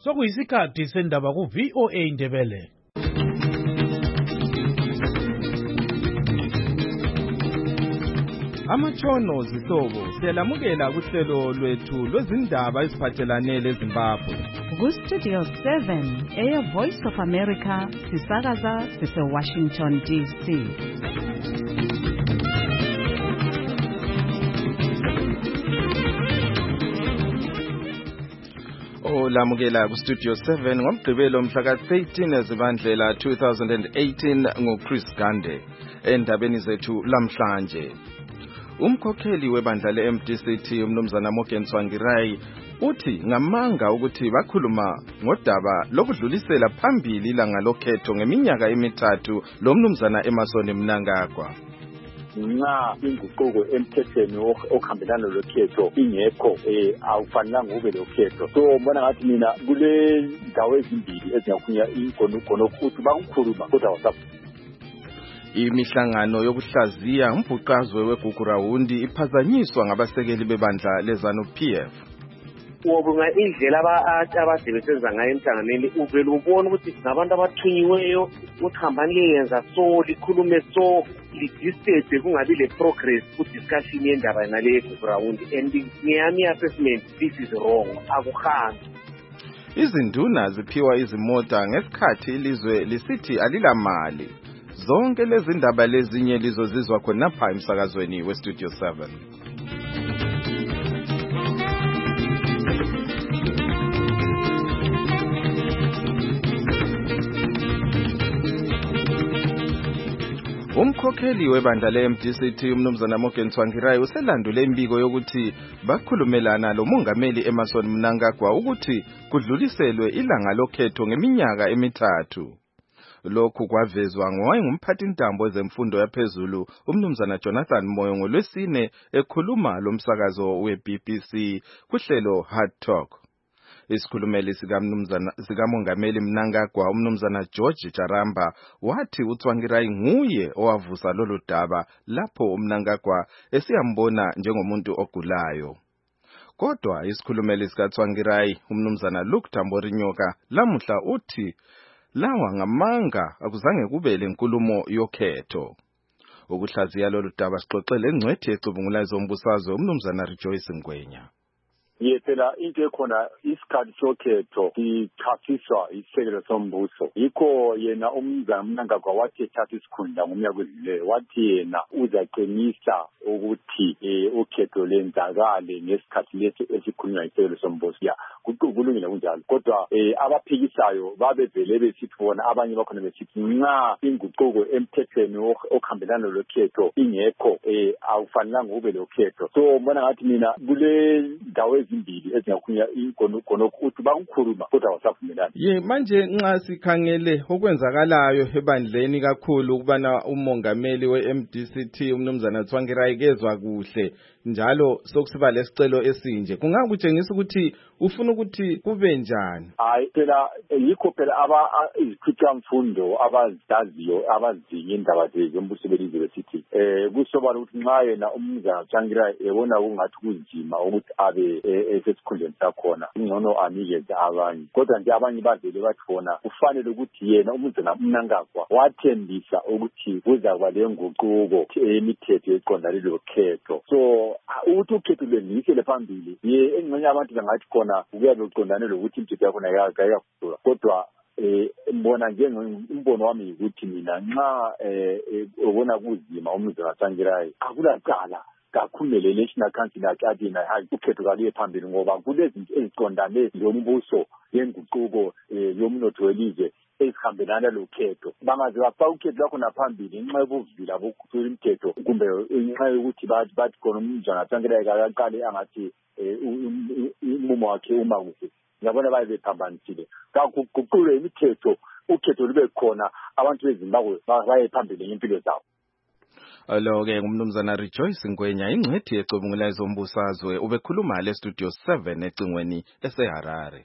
Sokuyisikhathi sendaba ku VOA Indebele. Amatshono zihlobo siyalamukela kuhlelo lwethu lwezindaba eziphathelane leZimbabwe. Ku Studio 7 eya Voice of America sisakaza sise Washington DC. Lamukela ku Studio 7 ngomgqibelo mhla ka-13 Zibandlela 2018 ngoChris Gande. Endabeni zethu lamhlanje, umkhokheli webandla le-MDCT umnumzana Morgan Tsvangirai uthi ngamanga ukuthi bakhuluma ngodaba lokudlulisela phambili ilanga lokhetho ngeminyaka emithathu lo mnumzana Emmerson Mnangagwa. Nxa inguquko emthethweni okuhambelana lokhetho ingekho awufanelanga ube lokhetho. So mbona ngathi mina kule ndawo ezimbili ezingakunya ingono ukuthi bakukhuluma kodwa wasapho. Imihlangano yokuhlaziya umbhuqazwe weGugurawundi iphazanyiswa ngabasekeli bebandla leZANU-PF. Wobunga indlela abasebenza ngayo emhlanganweni uvela ubona ukuthi ngabantu abathunyiweyo ukuhamba liyenza so likhulume so lidistate kungabi le progress ku discussion yendaba nale yeGugurawundi, and ngeyami assessment this is wrong, akuhambi. Izinduna ziphiwa izimota ngesikhathi ilizwe lisithi alilamali. Zonke lezi ndaba lezinye lizozizwa khonapha emsakazweni weStudio 7. Umkhokheli webandla le-MDCT umnumzana Morgan Tsvangirai uselandule imbiko yokuthi bakhulumelana lo mongameli Emmerson Mnangagwa ukuthi kudluliselwe ilanga lokhetho ngeminyaka emithathu. Lokhu kwavezwa ngowayengumphathintambo ezemfundo yaphezulu umnumzana Jonathan Moyo ngolwesine ekhuluma lomsakazo we-BBC kuhlelo Hard Talk. Isikhulumeli sikamongameli Mnangagwa umnumzana George Jaramba wathi uTsvangirai nguye owavusa lolu daba lapho uMnangagwa esiyambona njengomuntu ogulayo. Kodwa isikhulumeli sikaTsvangirai umnumzana Luke Tamborinyoka lamuhla uthi lawa ngamanga akuzange kube lenkulumo yokhetho. Ukuhlaziya lolu daba sixoxele engcwethi ecubungula ezombusazwe umnumzana Rejoice Ngwenya. Phela into ekhona isikhathi sokhetho sichasiswa isekelo sombuso. Yikho yena umnumzana Mnangagwa wathi ethatha isikhundla ngomnyaka odlulileyo wathi yena uzaqinisa ukuthi ukhetho lenzakale ngesikhathi leso esikhulunywa isekelo sombuso. Kulungile kunjalo. Kodwa abaphikisayo babevele besithi bona abanye bakhona besithi nxa inguquko emthethweni okuhambelana lokhetho ingekho awufanelanga ube lokhetho. So mbona ngathi mina kule ndawo ezimbili ezingakunya ingono ukuthi bakukhuluma kodwa wasavumelana. Manje nxa sikhangele okwenzakalayo ebandleni kakhulu ukubana umongameli we-MDCT umnumzana Tsvangirai kezwa kuhle njalo sokusiba lesicelo esinje, kungakutshengisa ukuthi ufuna ukuthi kube njani? Phela yikho phela izikhwicamfundo abazaziyo abazinye indaba zombuso belizwe besithi kusobala ukuthi nxa yena umnumzana Tsvangirai ebona kungathi kunzima ukuthi abe esesikhundleni sakhona ingcono anikeze abanye. Kodwa nje abanye bavele bathi bona kufanele ukuthi yena umnumzana Mnangagwa wathembisa ukuthi kuzakuba lenguquko emithetho eqondane lokhetho. So ukuthi ukhetho lwenisele phambili engxenye abantu bangathi khona kuyabe uqondane lokuthi imithetho yakhona ayakafuqwa. Kodwa mbona umbono wami ukuthi mina nxa ubona kuzima umnumzana Tsvangirai akulaqala kakhumele National Council athi na hayi ukhetho kaluye phambili ngoba kulezinto eziqondane lombuso yenguquko yomnotho welizwe ezihambelana lokhetho. Bangaze bafaka ukhetho lakho naphambili ngenxa yobuvila bokuthula imithetho kumbe ngenxa yokuthi bathi khona umnumzana Tsvangirai akaqale angathi umumo wakhe uma kuhle. Ngiyabona baye bephambanisile. Kakuguqule imithetho ukhetho lube khona abantu beZimbabwe baye phambili ngempilo zabo. Alo-ke ngumnumzana Rejoice Ngwenya ingcwethi ecubungula ezombusazwe ubekhuluma leStudio 7 ecingweni eseHarare.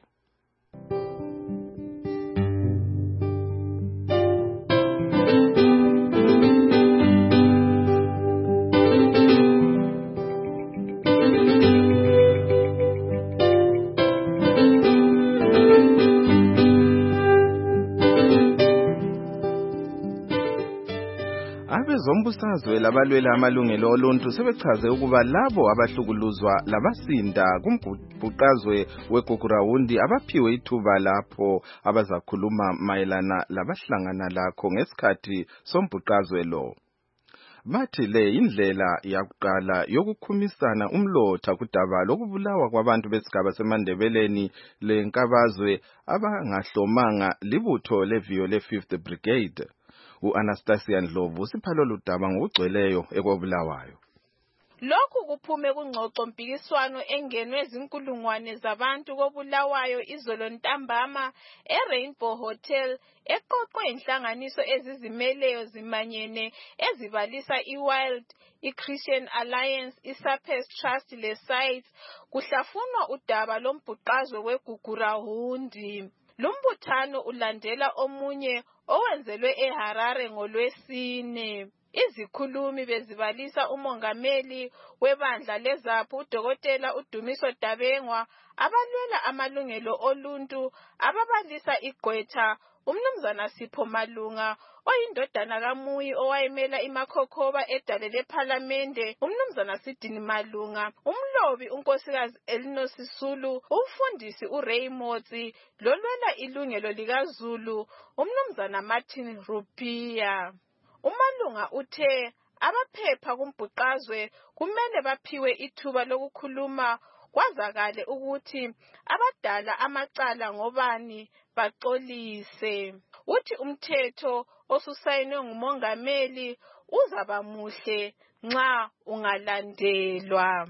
Abezombusazwe labalwela amalungelo oluntu sebechaze ukuba labo abahlukuluzwa labasinda kumbhuqazwe weGugurawundi abaphiwe ithuba lapho abazakhuluma mayelana labahlangana lakho ngesikhathi sombhuqazwe lo. Bathi le indlela yakuqala yokukhumisana umlotha kudaba lokubulawa kwabantu besigaba seMandebeleni lenkabazwe abangahlomanga libutho leviyo le-5th Brigade. U-Anastasia Ndlovu usiphalo ludaba ngokugcweleyo ekobulawayo. Lokhu kuphume kungxoxo mpikiswano engenwe zinkulungwane zabantu kobulawayo izolo ntambama eRainbow Hotel eqoqwe inhlanganiso ezizimeleyo zimanyene ezibalisa iWild, iChristian Alliance, iSapes Trust leSites kuhlafunwa udaba lombhuqazwe weGugurawundi. Lumbuthano ulandela omunye owenzelwe eHarare ngoLwesine. Izikhulumi bezibalisa umongameli webandla leZAPU uDokotela uDumiso Dabengwa, abalwela amalungelo oluntu ababalisa igqwetha uMnumzana Sipho Malunga oyindodana kaMuyi owayemela imakhokhoba edale lePhalamende, uMnumzana Sidini Malunga, umlobi uNkosikazi Elino Sisulu, umfundisi uRay Motsi, lolwela ilungelo likaZulu uMnumzana Martin Rupia. Umalunga uthe abaphepha kumbhuqazwe kumele baphiwe ithuba lokukhuluma kwazakale ukuthi abadala amacala ngobani baxolise. Uthi umthetho osusayinwe ngumongameli uzaba muhle nxa ungalandelwa.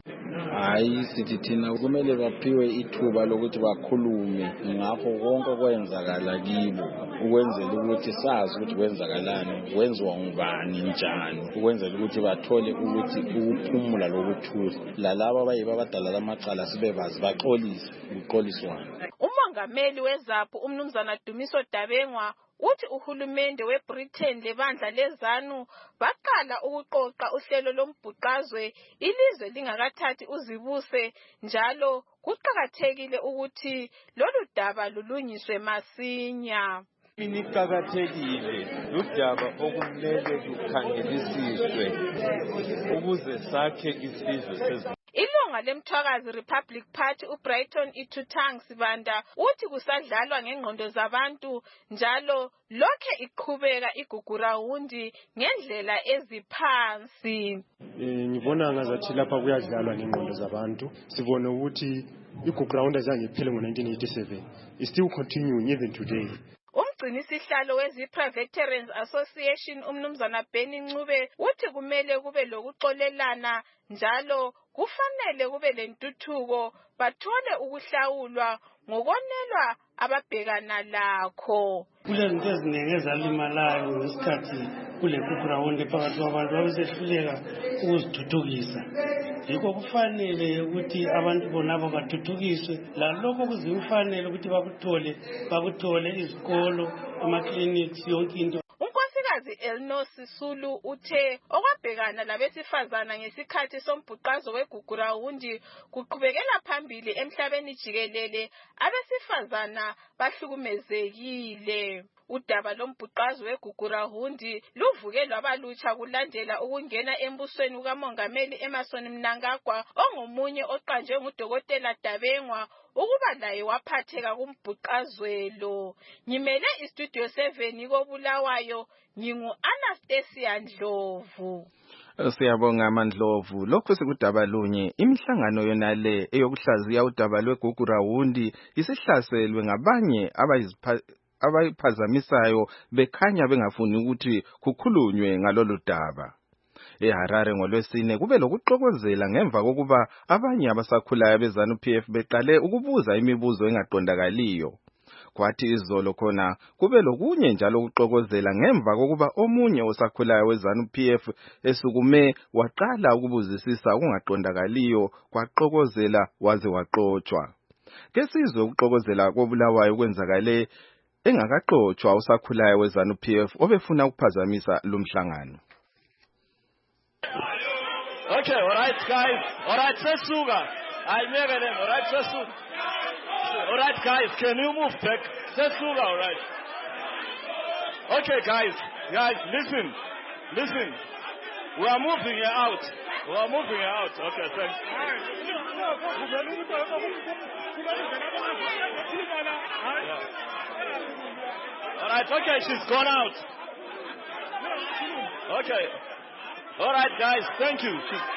Hayi sithi thina kumele baphiwe ithuba lokuthi bakhulume ngakho konke okwenzakala kibo ukwenzela ukuthi sazi ukuthi kwenzakalani, kwenziwa ngubani njani, ukwenzela ukuthi bathole ukuthi ukuphumula lokuthula. Lalabo abayiba abadala lamacala sibebazi baxolise ukuxoliswana. Umongameli weZAPU uMnumzana Dumiso Dabengwa uthi uhulumende weBritain lebandla leZANU baqala ukuqoqa uhlelo lombhuqazwe ilizwe lingakathathi uzibuse, njalo kuqhakathekile ukuthi lolu daba lulungiswe masinya. Iniqhakathekile ludaba okumele lukhangelisiswe ukuze sakhe isizwe sezwe. Ilunga lemthwakazi Republic Party uBrighton Ithutang Sibanda uthi kusadlalwa ngengqondo zabantu njalo lokhe iqhubeka iGugurawundi ngendlela eziphansi. Ngibona ngazathi lapha kuyadlalwa ngengqondo zabantu. Sibone ukuthi iGugurawundi azange iphele ngo-1987. It's still continuing even today. Umgcinisihlalo weZipra Veterans Association uMnumzana Benny Ncube uthi kumele kube lokuxolelana njalo kufanele kube lentuthuko bathole ukuhlawulwa ngokonelwa ababhekana lakho. Kulezinto eziningi ezalimalayo ngesikhathi kule Gugurawundi phakathi kwabantu abasehluleka ukuzithuthukisa. Yikho kufanele ukuthi abantu bonabo bathuthukiswe, lalokho kuzimfanele ukuthi bakuthole izikolo, ama-clinics, yonke into. Unkosikazi Elino Sisulu uthe okwabhekana labesifazana ngesikhathi sombhuqazo weGugurawundi kuqhubekela phambili emhlabeni jikelele, abesifazana bahlukumezekile. Udaba lombhuqazo weGugurawundi luvuke lwabalutsha kulandela ukungena embusweni kukamongameli Emmerson Mnangagwa ongomunye oqanjwe nguDokotela Dabengwa ukuba laye waphatheka kumbhuqazwelo. Ngimele iStudio 7 kobulawayo, ngingu-Anastasia Ndlovu. Siyabonga Mandlovu. Lokho sikudaba lunye, imihlangano yonale eyokuhlaziya udaba lweGugurawundi isihlaselwe ngabanye abayiphazamisayo bekhanya bengafuni ukuthi kukhulunywe ngalolu daba. EHarare ngoLwesine kube lokuxokozela ngemva kokuba abanye abasakhulayo beZANU-PF beqale ukubuza imibuzo engaqondakaliyo. Kwathi izolo khona kube lokunye njalo ukuxokozela ngemva kokuba omunye osakhulayo weZANU-PF esukume waqala ukubuzisisa okungaqondakaliyo kwaxokozela waze waxotshwa. Kesizwe ukuxokozela kobulawayo kwenzakale engakaxotshwa usakhulayo weZANU-PF obefuna ukuphazamisa lumhlangano. Okay, all right guys. All right, sesuka. Ayimeke le, all right, sesuka. All right guys, can you move back? Sesuka, all right. Okay guys, listen. Listen, we are moving her out. We are moving her out. Okay, thanks. All right, okay, she's gone out. Okay. All right, guys, thank you.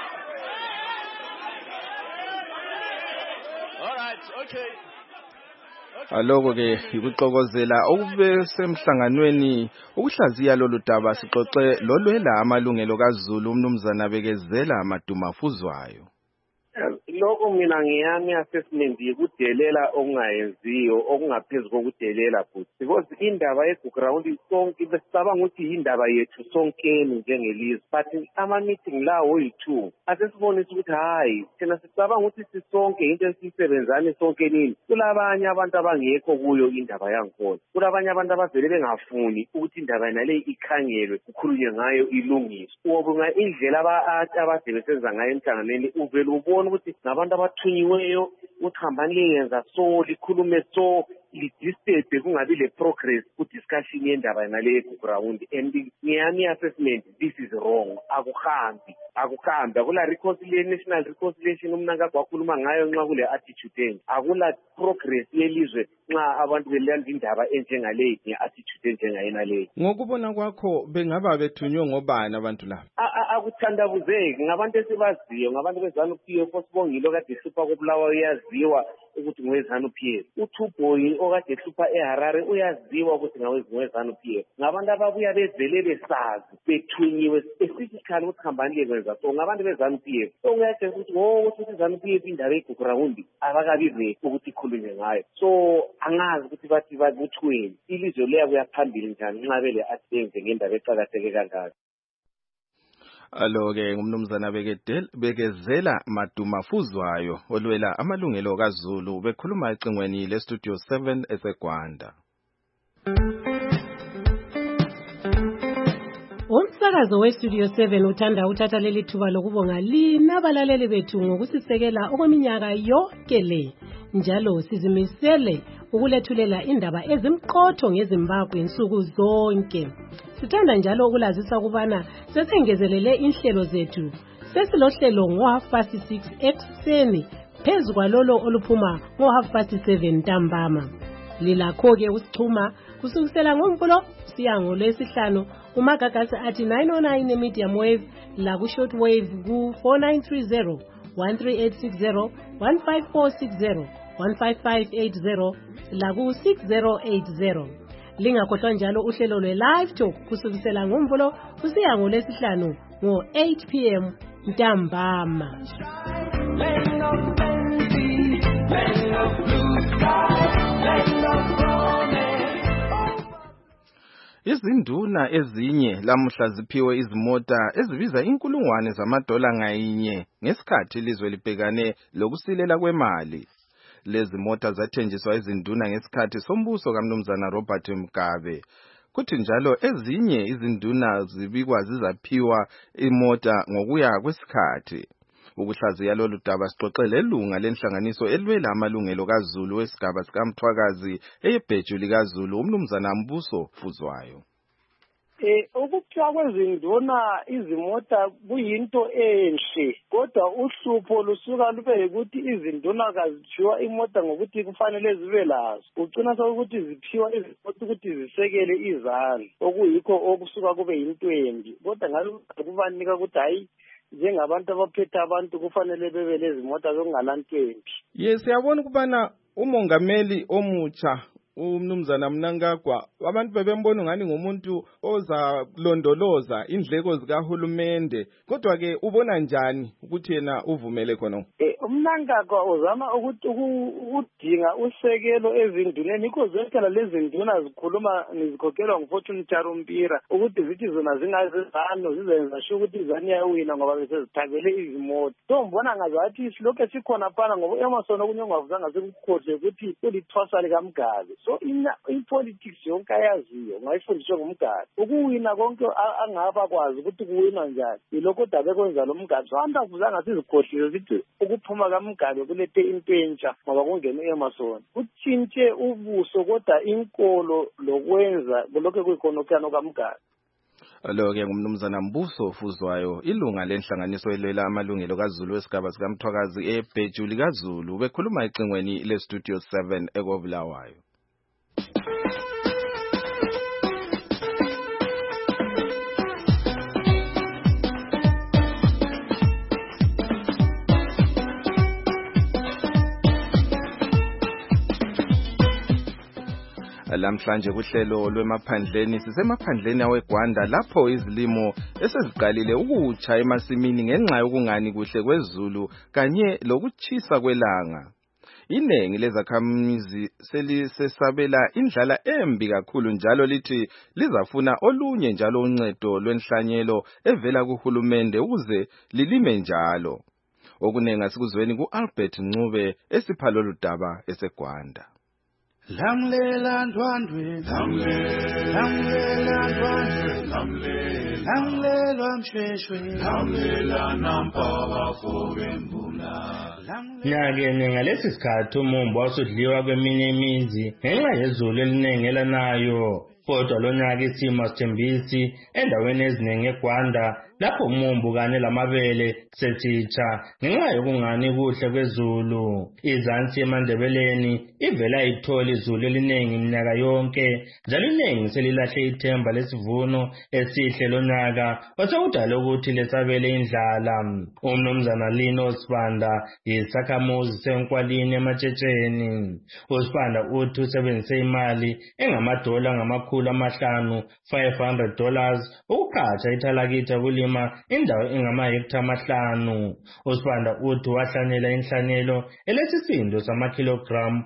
All right, okay. Aloko ke ikuxokozela okube semhlanganweni ukuhlaziya lolu daba sixoxe lolwela amalungelo kaZulu umnumzana Bekezela Madumafuzwayo. Lokho mina ngiyami assessment yikudelela okungayenziyo okungaphezulu kokudelela futhi because indaba yeground sonke besicabanga ukuthi indaba yethu sonkeni njengelizwe but ama meeting lawo yi2 asesibonisa ukuthi hayi thina sicabanga ukuthi sisonke into esisebenzane sonke nini kulabanye abantu abangekho kuyo indaba yankolo kulabanye abantu abavele bengafuni ukuthi indaba nale ikhangelwe kukhulunywe ngayo ilungiswe ubunga indlela abade besenza ngayo emhlanganweni uvela ubona ukuthi ngabantu abathunyiweyo uthambani liyenza so likhulume so lidisturbe kungabi le progress ku discussion yendaba nale ground and ngiyami assessment this is wrong akuhambi akula reconciliation national reconciliation umnanga kwakhuluma ngayo nxa kule attitude akula progress yelizwe nxa abantu belanda indaba enjengale ngeattitude enjengayena le ngokubona kwakho bengaba bethunywe ngobani abantu laba akuthandabuzeki ngabantu esibaziyo ngabantu beZANU-PF osibongile okade ehlupha kobulawa uyaziwa ukuthi ngowezANU-PF uThuboyi okade ehlupha eHarare uyaziwa ukuthi ngowezANU-PF ngabantu ababuya bezele besazi bethunyiwe specifically ukuthi hambani lekwenza so ngabantu beZANU-PF so uyathi ukuthi ukuthi iZANU-PF indaba yeground abakabi ukuthi ikhulunywe ngayo so angazi ukuthi bathi babuthweni ilizwe leya kuyaphambili njani nxa bele asenze ngendaba eqhakatheke kangaka. Aloke ngumnumzana Bekezela Madumafuzwayo olwela amalungelo kaZulu bekhuluma ecingweni le Studio 7 eseGwanda. Umsakazo we Studio 7 uthanda uthatha leli thuba lokubonga lina abalaleli bethu ngokusisekela okweminyaka yonke le njalo sizimisele ukulethulela indaba ezimqotho ngeZimbabwe insuku zonke. Sithanda njalo ukulazisa ukubana sesengezelele inhlelo zethu sesilohlelo ngo6:30 ekuseni phezu kwalolo oluphuma ngo7:30 ntambama. Lilakho ke usichuma kusukisela ngoMvulo siya ngoLwesihlanu umagagasi athi 909 medium wave la ku short wave ku 4930 13860 15460 15580 la ku 6080. Lingakhohlwa njalo uhlelo lwe-live talk kusukisela ngoMvulo kusiya ngoLwesihlanu ngo8 p.m. ntambama. Izinduna ezinye lamuhla ziphiwe izimota ezibiza $1,000 ngayinye ngesikhathi ilizwe libhekane lokusilela kwemali. Lezi mota zathenjiswa izinduna ngesikhathi sombuso kaMnumzana Robert Mugabe. Kuthi njalo ezinye izinduna zibikwa zizaphiwa imota ngokuya kwesikhathi. Ukuhlaziya lolu daba sixoxele ilunga lenhlanganiso elwela amalungelo kaZulu wesigaba sikaMthwakazi eyebheju likaZulu uMnumzana Mbuso Fuzwayo. Ukuphiwa kwezinduna izimota kuyinto enhle kodwa uhlupho lusuka lube ukuthi izinduna kaziphiwa imota ngokuthi kufanele zibe lazo ugcina sokuthi ziphiwa izimota ukuthi zisekele izalo okuyikho okusuka kube yintwembi kodwa ngalokho kubanika ukuthi hayi njengabantu abaphethe abantu kufanele bebe lezimota zokungalantwembi. Yes, siyabona ukubana umongameli omutsha uMnumzana Mnangagwa abantu bebembona ngani ngumuntu ozalondoloza indleko zikahulumende kodwa ke ubona njani ukuthi yena uvumele khona? Mnangagwa uzama ukuthi udinga usekelo ezinduneni ikho zonke lezi nduna zikhuluma nizikhokhelwa nguFortune Charumpira ukuthi zithi zona zingazizano zizenza sho ukuthi izani yawina ngoba besezithabele izimota. So mbona ngazathi silokho sikhona phana ngoba Emerson okunyongwavuzanga sekukhohle ukuthi ulithwasa lika Mugabe. So in politics yonke ayaziyo ngayifundiswe ngumgadi ukuwina konke angaba kwazi ukuthi kuwina njani ilokho dabe kwenza lo Mugabe so andavuzanga sizikhohlile ukuthi ukuphuma kaMugabe kulethe into entsha ngoba kungena Emerson kutshintshe ubuso kodwa inkolo lokwenza lokho kuyikhonokano kaMugabe. Lo-ke ngumnumzana Mbuso Fuzwayo, ilunga lenhlanganiso elwela amalungelo kaZulu wesigaba sikaMthwakazi eBhejuli kaZulu, bekhuluma ecingweni leStudio 7 eKobulawayo. Lamhlanje kuhlelo lwemaphandleni sisemaphandleni aweGwanda lapho izilimo eseziqalile ukutsha emasimini ngenxa yokungani kuhle kwezulu kanye lokuchisa kwelanga. Inengi lezakhamizi selisesabela indlala embi kakhulu njalo lithi lizafuna olunye njalo uncedo lwenhlanyelo evela kuhulumende ukuze lilime njalo. Okunengi asikuzweni kuAlbert Ncube esiphalo ludaba eseGwanda. Lamlela ndwandwe, lamlela ndwandwe, lamlela mshweshwe, lamlela nampaba fobembula. Nyakene ngalesi sikhathi umumbu wasudliwa kweminye imizi ngenxa yezulu elinengi elanayo. Kodwa lonyaka isimo sithembisi endaweni eziningi eGwanda lapho umumbu kanye lamabele sesitsha ngenxa yokungani kuhle kwezulu. Izansi eMandebeleni ivela ithola izulu elinengi minyaka yonke njalo iningi selilahle ithemba lesivuno esihle lonyaka osekudala ukuthi lesabele indlala. Umnumzana Lino Sibanda yisakhamuzi senkwalini eMatshetsheni. uSibanda uthi usebenzise imali engamadola $500 ukukhatsha ithalakitha kulima indawo engamahektha 5. uSibanda uthi wahlanyela inhlanyelo elesisindo samakilogram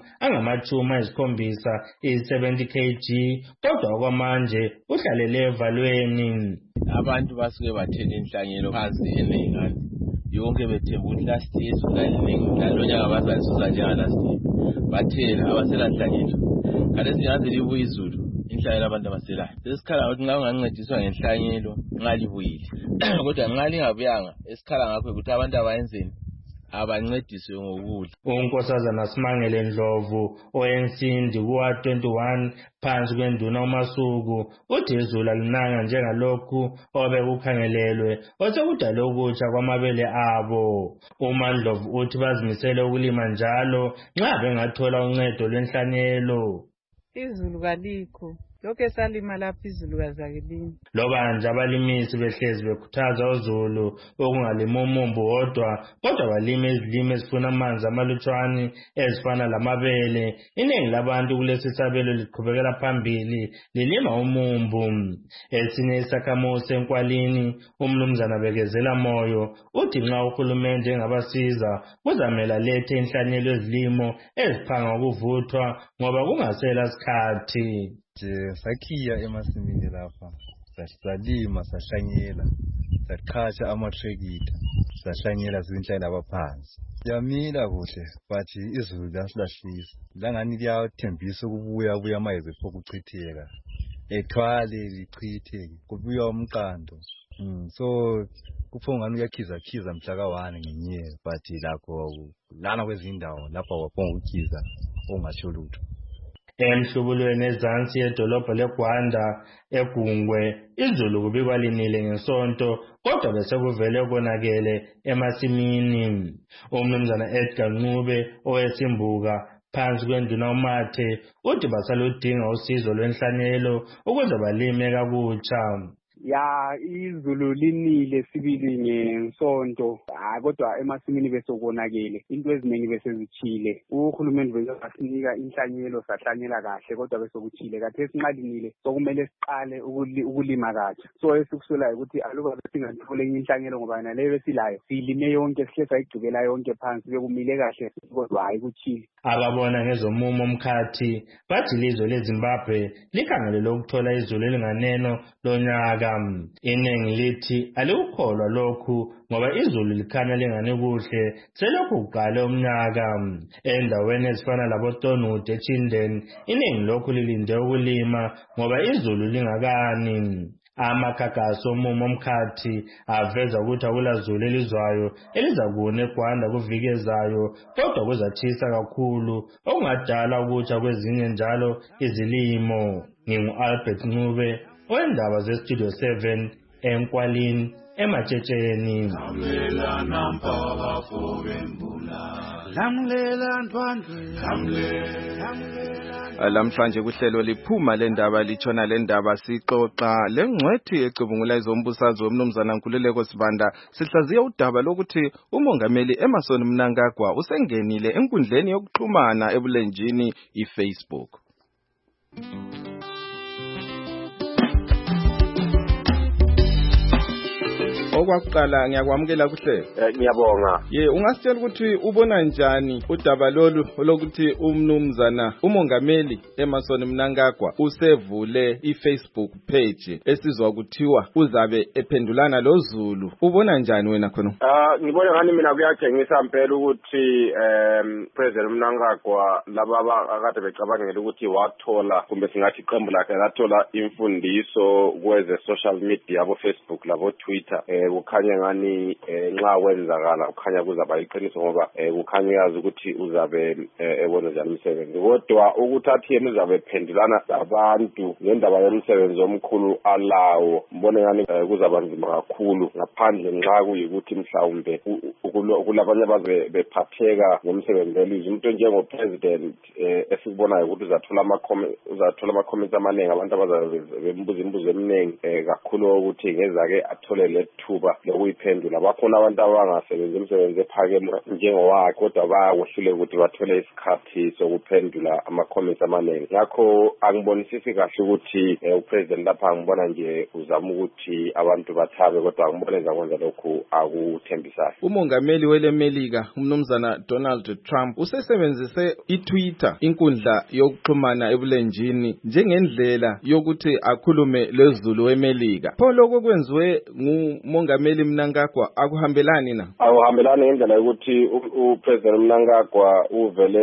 angama-70 i-70 kg kodwa kwamanje uhlalele evalweni. Abantu basuke bathela inhlanyelo phansi enengani yonke bethemba ukuthi last year izulu lalonyaka bazalisusa njengalast year bathela abasela nhlanyelo kalethi ngiyazi libuye izulu inhlanyelo abantu abaselayo sesikhala ukuthi nxa ungancediswa ngenhlanyelo nxa libuyile kodwa nxa lingabuyanga esikhala ngakho ukuthi abantu abayenzeni abancediswe ngokudla. uNkosazana Simangele Ndlovu oyensimbi kuwa 21 phansi kwenduna uMasuku uthi izulu alinanga njengalokhu obekukhangelelwe osekudala ukutsha kwamabele abo. uMandlovu uthi bazimisele ukulima njalo nxa bengathola uncedo lwenhlanyelo. Izulu kalikho lokho esalima lapha izulu kazakilini. Loba nje abalimisi behlezi bekhuthaza uzulu okungalima umumbu wodwa kodwa balima izilimo ezifuna amanzi amalutshwane ezifana lamabele. Iningi labantu kulesi sabelo liqhubekela phambili lilima umumbu. Esinye isakhamuzi senkwalini umnumzana Bekezela Moyo uthi nxa uhulumende engabasiza kuzamela lethe inhlanyelo ezilimo eziphanga ukuvuthwa ngoba kungasela sikhathi. Sakhiya emasimini lapha salima sahlanyela saqhatsha amatrekita sahlanyela zinhlanyela abaphansi yamila kuhle but izulu lasilahlisa langani liyathembisa ukubuya amayezi phokuchitheka ethwale lichitheke kubuya umqando so kuphongani uyakhiza mhla ka1 ngenyanga but lakho lana kwezindawo lapha waphonga ukhiza ongasho lutho. Emhlubulweni ezansi yedolobha leGwanda eGungwe izulu kubikwa linile ngesonto kodwa bese kuvele konakele emasimini. umnumzana Edgar Ncube owesimbuka phansi kwenduna uMathe uthi basaludinga usizo lwenhlanyelo ukuze balime kabutsha. Ya izulu linile sibili ngesonto kodwa emasimini bese konakele into eziningi bese zichile. Uhulumende bezasinika inhlanyelo sahlanyela kahle kodwa bese kuchile kathi esinqalinile sokumele siqale ukulima kahle. So esikusolayo ukuthi aluba besingathole inhlanyelo ngoba naleyo besilayo silime yonke sihle sayigcikela yonke phansi bekumile kahle kodwa hayi kuchile. Ababona ngezomumo omkhathi bathi ilizwe leZimbabwe likhangelele ukuthola izulu elinganeno lonyaka. Iningi lithi alikukholwa lokhu ngoba izulu likhanya lingani kuhle selokhu kuqale umnyaka. Endaweni ezifana laboTonwood eChinden iningi lokhu lilinde ukulima ngoba izulu lingakani. Amakhakhasi omumo omkhathi aveza ukuthi akulazulu elizwayo elizakuna eGwanda kuviki ezayo kodwa kuzathisa kakhulu okungadala ukutsha kwezinye njalo izilimo. Ngingu-Albert Ncube wendaba zestudio 7 eNkwalini eMatshetsheni. Lamhlanje kuhlelo liphuma lendaba litshona lendaba sixoxa lengcwethi ecubungula izombusazwe umnumzana Nkululeko Sibanda sihlaziya udaba lokuthi umongameli Emmerson Mnangagwa usengenile enkundleni yokuxhumana ebulenjini iFacebook. Okwakuqala ngiyakwamukela kuhle. Ngiyabonga. Ungasitshela ukuthi ubona njani udaba lolu lokuthi umnumzana umongameli Emmerson Mnangagwa usevule iFacebook page esizwa kuthiwa uzabe ephendulana loZulu. Ubona njani wena khona? Ngibona ngani mina kuyatshengisa impela ukuthi President Mnangagwa laba akade becabangela ukuthi wathola kumbe singathi iqembu lakhe lathola imfundiso kweze social media abo Facebook labo Twitter. Kukhanya ngani nxa wenzakala kukhanya kuzaba iqiniso ngoba kukhanya yazi ukuthi uzabe ebona njani umsebenzi kodwa ukuthi athi yena uzabe ephendulana labantu ngendaba yomsebenzi omkhulu alawo mbone ngani kuzaba nzima kakhulu ngaphandle nxa kuyikuthi mhlawumbe kulabanye abaze bephatheka ngomsebenzi welizwe umuntu njengo president esikubonayo ukuthi uzathola ama comments amaningi abantu abazabe bembuza imibuzo eminingi kakhulu ukuthi ngezake athole lethuba lokuyiphendula bakhona abantu abangasebenzi umsebenzi ephakeme njengowakhe kodwa bayakuhlule ukuthi bathole isikhathi sokuphendula ama-comments amaningi ngakho angibonisisi kahle ukuthi upresident lapha ngibona nje uzama ukuthi abantu bathabe kodwa angiboneza kwenza lokhu akuthembisayo. Umongameli welemelika umnumzana Donald Trump usesebenzise iTwitter inkundla yokuxhumana ebulenjini njengendlela yokuthi akhulume leZulu eMelika. Pho lokho kwenziwe ngumongameli Mnangagwa akuhambelani na? Akuhambelani ngendlela yokuthi upresident Mnangagwa uvele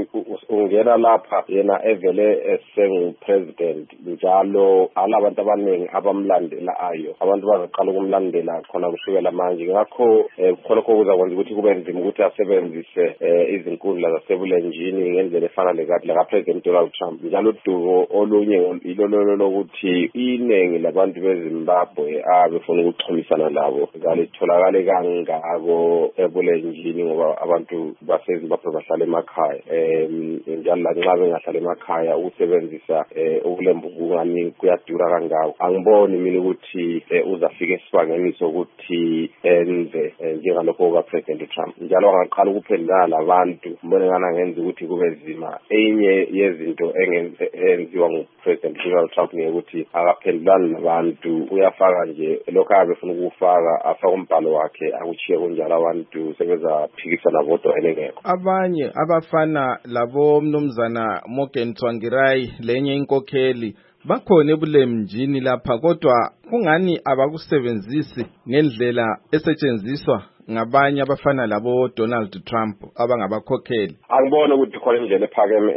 ungena lapha yena evele esengupresident njalo alabantu abaningi abamlandela ayo abantu bazaqala ukumlandela khona kusukela manje ngakho khona kuzakwenza ukuthi kube nzima ukuthi asebenzise izinkundla zasebulenjini ngendlela efana lekati la President Donald Trump njalo udumo olunye ilolo lokuthi iningi labantu beZimbabwe abefuna ukuxhumisana labo ngalitholakale kangako ebulenjini ngoba abantu baseZimbabwe bahlala emakhaya njalo nxa bengahlala emakhaya ukusebenzisa ukulembukungani kuyadura kangako angiboni mina ukuthi uzafika esibangeni sokuthi enze njengalokho kukaPresident Trump njalo angaqala ukuphendula labantu mbone ngana ngenza ukuthi kube nzima enye yezinto engenziwa nguPresident Donald Trump ukuthi akaphendulani nabantu uyafaka nje lokho abefuna ukufaka afaka umbhalo wakhe akuchiye kunjalo abantu sebezaphikisana bodwa engekho. Abanye abafana labo mnumzana Morgan Tsvangirai lenye inkokheli bakhona ebulemjini lapha kodwa kungani abakusebenzisi ngendlela esetshenziswa ngabanye abafana labo Donald Trump abangabakhokheli. Angibona ukuthi khona indlela ephakeme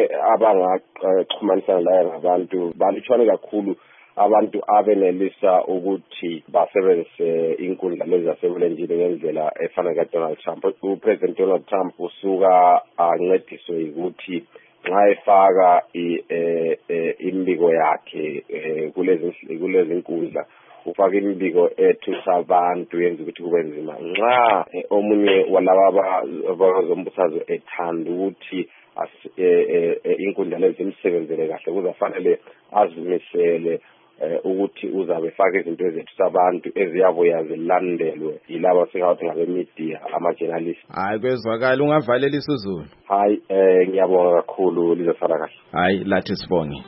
abangaxhumanisana layo ngabantu balutshwane kakhulu abantu abenelisa ukuthi basebenzise inkundla lezi zasebulenjini ngendlela efana kaDonald Trump. uPresident Donald Trump usuka ancediswe ukuthi nxa efaka imbiko yakhe kulezi nkundla ufaka imbiko ethusa abantu yenza ukuthi kube nzima nxa omunye walaba abazombusazwe ethanda ukuthi inkundla lezi imsebenzele kahle kuzafanele azimisele ukuthi uzabe faka izinto ezethu sabantu eziyabuya zilandelwe yilabo singathi ngabemedia ama-journalist. Hayi kwezwakala ungavalela isiZulu. Hayi ngiyabonga kakhulu lizosala kahle. Hayi lathi sibonge.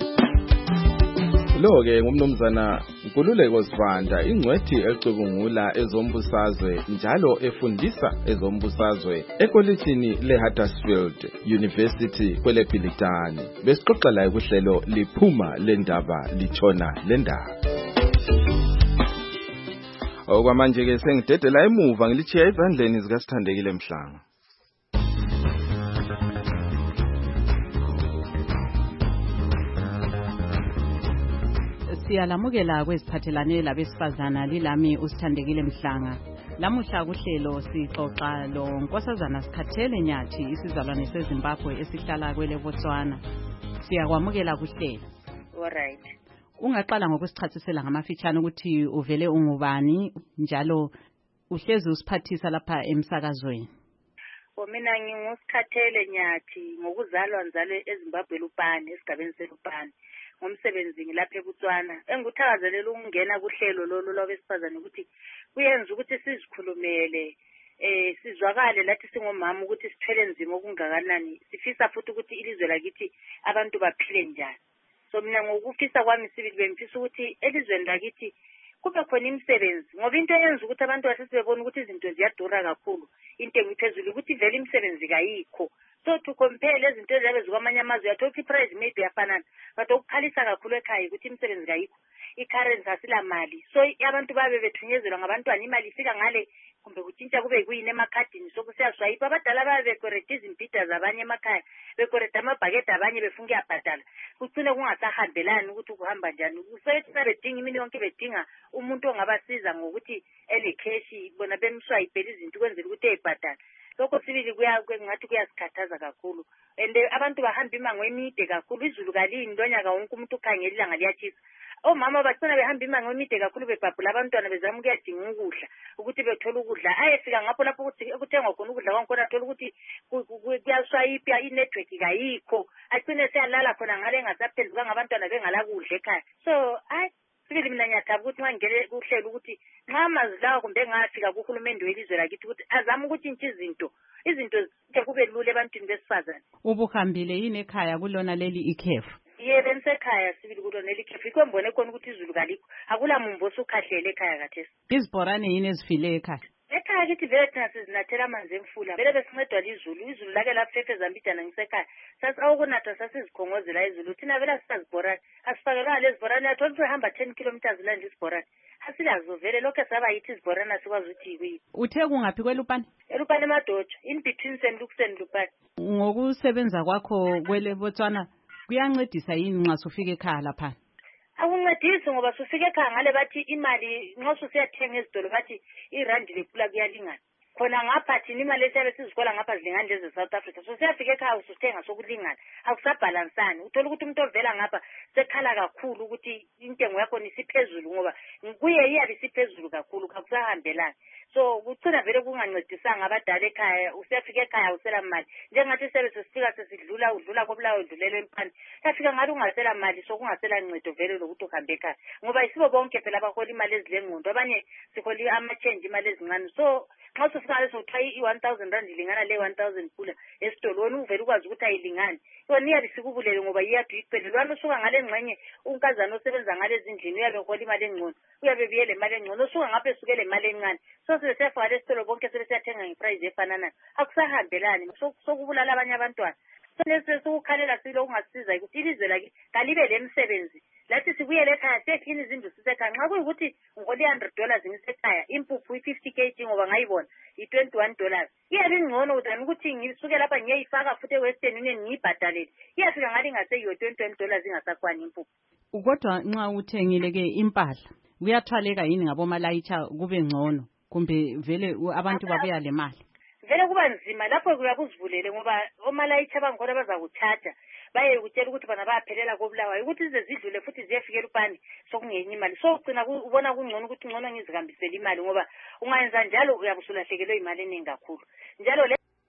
Lo-ke ngumnumzana Nkululeko Sibanda ingcwethi ecubungula ezombusazwe njalo efundisa ezombusazwe ekolitshini leHuddersfield University kweleBhilitane. Besixoxa laye kuhlelo liphuma lendaba litshona lendaba. Okwamanje ke sengidedela emuva ngilichiya ezandleni zikaSithandekile Mhlanga. Siyalamukela kweziphathelane labesifazana lilami uSithandekile Mhlanga. Lamuhla kuhlelo sixoxa lo Nkosazana Sikhathele Nyathi isizalwane seZimbabwe esihlala kwele Botswana. Siyakwamukela kuhlelo. Alright. Ungaqala ngokusichasisela ngamafitshane ukuthi uvele ungubani njalo uhlezi usiphathisa lapha emsakazweni. Mina nginguSikhathele Nyathi ngokuzalwa ngizalwe eZimbabwe Lupane esigabeni seLupane. Ngomsebenzi ngilapha eBotswana. Engikuthakazelela ukungena kuhlelo lolu lwabesifazane ukuthi kuyenza ukuthi sizikhulumele sizwakale lathi singomama ukuthi sithwele nzima okungakanani. Sifisa futhi ukuthi ilizwe lakithi abantu baphile njani. So mina ngokufisa kwami sibili bengifisa ukuthi elizweni lakithi kube khona imisebenzi ngoba into eyenza ukuthi abantu basisi bebona ukuthi izinto ziyadura kakhulu intengo iphezulu ukuthi vele imisebenzi kayikho. So to compare lezi zinto ezabe zikwamanye amazwe uyathola ukuthi price maybe yafanana but okukhalisa kakhulu ekhaya ukuthi imisebenzi kayikho, i-currency asila mali. So abantu babe bethunyezelwa ngabantwana imali ifika ngale kumbe kutshintsha kube kuyini emakhadini sokusiyaswayipa. Abadala babe bekoreda izimpida zabanye emakhaya bekoreda amabhakede abanye befunga uyabhadala kucine kungasahambelani ukuthi kuhamba njani. Kusayethina bedinga imini yonke bedinga umuntu ongabasiza ngokuthi elekheshi bona bemswayipela izinto kwenzela ukuthi eyibhadala. Lokho sibili ngathi kuyasikhathaza kakhulu and abantu bahamba imango emide kakhulu. Izulu kalini lonyaka wonke umuntu ukhangela ilanga liyatshisa. Omama bacina behamba imango emide kakhulu bebhabhula abantwana bezama ukuyadinga ukudla ukuthi bethole ukudla. Ayefika ngapho lapho ukuthi kuthengwa khona ukudla kwakhona athola ukuthi kuyaswayipha inetwork kayikho. Acine seyalala khona ngale engasaphenduka ngabantwana bengala kudla ekhaya. So sibili mina ngiyathaba ukuthi ngangele kuhlelo ukuthi nxa mazilawa kumbe ngafika kuhulumende welizwe lakithi ukuthi azama ukuthi izinto kube lula ebantwini besifazane. Ubuhambile yini ekhaya kulona leli ikhefu? Yebo ngisekhaya sibili kulona leli ikhefu. Ikho mbone khona ukuthi izulu kalikho. Akula mumbo osukhahlele ekhaya kathesi. Izibhorane yini ezifile ekhaya? Ekhaya kithi vele thina sizinathela amanzi emfula. Vele besincedwa lizulu. Izulu lake lafefeza mbijana ngisekhaya. Sasi awukunatha sasizikhongozela izulu. Thina vele asisazibhorane. Asifakelwa lezi bhorane athola ukuthi hamba 10 kilometers landi izibhorane. Asilazo vele lokho saba yithi izibhorane asikwazi ukuthi yikuyini. Uthe kungaphi kweLupane? eLupane Madotsho, in between St. Luke's and Lupane. Ngokusebenza kwakho kwele Botswana kuyancedisa yini nxa sufika ekhaya lapha? Akuncedisi ngoba sufika ekhaya ngale bathi imali nxa usiyathenga ezitolo bathi irandi lekhula kuyalingana. Khona ngapha thina imali esiyabe sizikola ngapha zilingana lezi South Africa. So siyafika ekhaya usuthenga sokulingana. Akusabhalansani. Uthola ukuthi umuntu ovela ngapha sekhala kakhulu ukuthi intengo yakho isiphezulu ngoba kuye iyabe isiphezulu kakhulu kakusahambelani. So kucina vele kungancedisanga abadala ekhaya. Usiyafika ekhaya usela mali. Njengathi sesifika udlula kobulawo udlulele eMpane. Yafika ngathi ungasela mali so kungasela ncedo vele lokuthi uhambe ekhaya. Ngoba isibo bonke phela abahola imali ezilengqondo abanye sihola ama-change imali ezincane. So nxa sufika leso kuthiwa i-1,000 rand ilingana le 1,000 kula esitolo wena uvele ukwazi ukuthi ayilingani. Yona iyabe sikubulele ngoba iyadu iphelele. Lwana usuka ngale ngxenye unkazana osebenza ngalezi ndlini uyabe uhola imali engcono. Uyabe buyele imali engcono. Usuka ngapha esukele imali encane. So sesiyafika lesitolo bonke sebesiyathenga ngeprice efananayo. Akusahambelani. Sokubulala abanye abantwana. Sokukhalela silo ungasiza ukuthi ilizwe laki kalibe lemsebenzi. Lathi sibuyele ekhaya sekhini izindlu sisekhaya. Nxa kuyikuthi ngihole $100 ngisekhaya impuphu i-50 kg ngoba ngayibona i-$21. Iyabe ngcono udani ukuthi ngisuke lapha ngiyayifaka futhi eWestern Union ngiyibhadalele. Iyafika ngale ngaseyiyo $20 ingasakwani impuphu. Kodwa nxa uthengile ke impahla kuyathwaleka yini ngabomalayitsha kube ngcono kumbe vele abantu babuya le mali? Vele kuba nzima lapho kuyakuzivulele ngoba omalayitsha bangikhona bazakuchaja baye ukutshela ukuthi bana bayaphelela kobulawayo ukuthi ize zidlule futhi ziyefika eLupane sokungenye imali. So ugcina ubona kungcono ukuthi ngcono ngizihambisele imali ngoba ungayenza njalo uyabusulahlekelwe imali eningi kakhulu. Njalo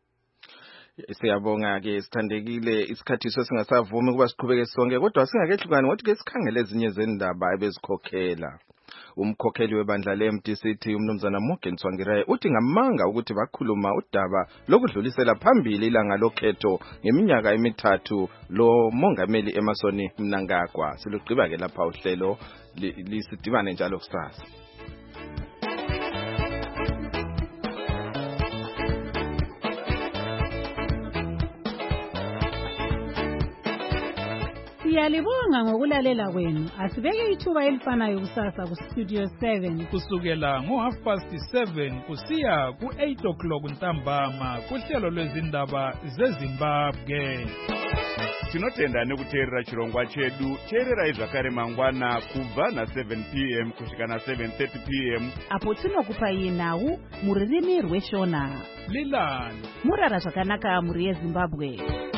Siyabonga ke sithandekile isikhathi singasavumi kuba siqhubeke sonke kodwa singakehlukani ngothi ke sikhangele ezinye zendaba ebezikhokhela. Umkhokheli webandla leMDCT umnumzana Morgan Tsvangirai uthi ngamanga ukuthi bakhuluma udaba lokudlulisela phambili ilanga lokhetho ngeminyaka emithathu lo mongameli Emmerson Mnangagwa. Siluqhiba ke lapha uhlelo lisidibane njalo kusasa. Siyalibonga ngokulalela kwenu. Asibeke ithuba elifanayo kusasa ku Studio 7 kusukela ngo7:30 kusiya ku8 ntambama kuhlelo lwezindaba zeZimbabwe. Tinotenda nekuteerera chirongwa chedu. Teererai zvakare mangwana kubva na7 p.m. kusvika na7:30 p.m. apo tinokupai nhau mururimi rweshona. Lilani murara zvakanaka muri yeZimbabwe.